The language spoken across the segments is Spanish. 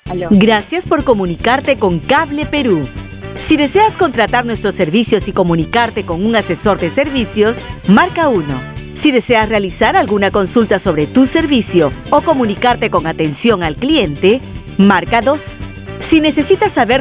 Aló. Gracias por comunicarte con Cable Perú. Si deseas contratar nuestros servicios y comunicarte con un asesor de servicios, marca 1. Si deseas realizar alguna consulta sobre tu servicio o comunicarte con atención al cliente, marca 2. Si necesitas saber...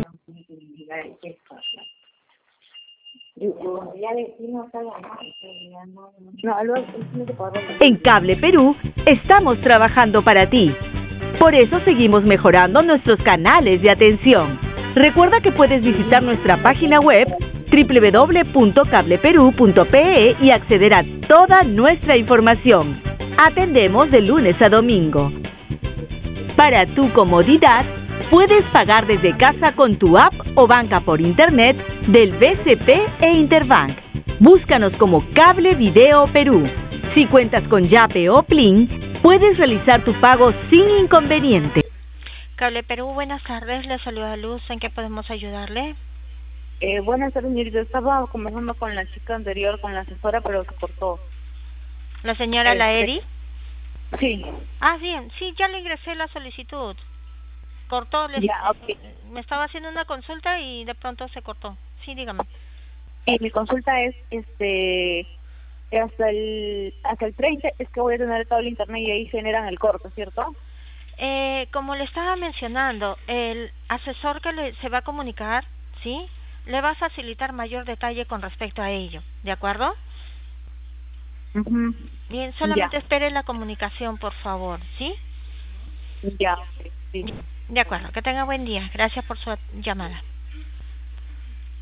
En Cable Perú estamos trabajando para ti. Por eso seguimos mejorando nuestros canales de atención. Recuerda que puedes visitar nuestra página web www.cableperu.pe y acceder a toda nuestra información. Atendemos de lunes a domingo. Para tu comodidad, puedes pagar desde casa con tu app o banca por internet del BCP e Interbank. Búscanos como Cable Video Perú. Si cuentas con Yape o Plin, puedes realizar tu pago sin inconveniente. Cable Perú, buenas tardes. Le saluda Luz. ¿En qué podemos ayudarle? Buenas tardes, señorita. Estaba conversando con la chica anterior, con la asesora, pero se cortó. ¿La señora Laeri? Sí. Ah, bien. Sí, ya le ingresé la solicitud. Cortó. Ya, ok. Me estaba haciendo una consulta y de pronto se cortó. Sí, dígame. Mi consulta es, hasta el 30 es que voy a tener todo el internet y ahí generan el corte, ¿cierto? Como le estaba mencionando, el asesor que se va a comunicar, ¿sí?, le va a facilitar mayor detalle con respecto a ello, ¿de acuerdo? Bien, solamente espere la comunicación, por favor, ¿sí? Ya, sí. De acuerdo, que tenga buen día. Gracias por su llamada.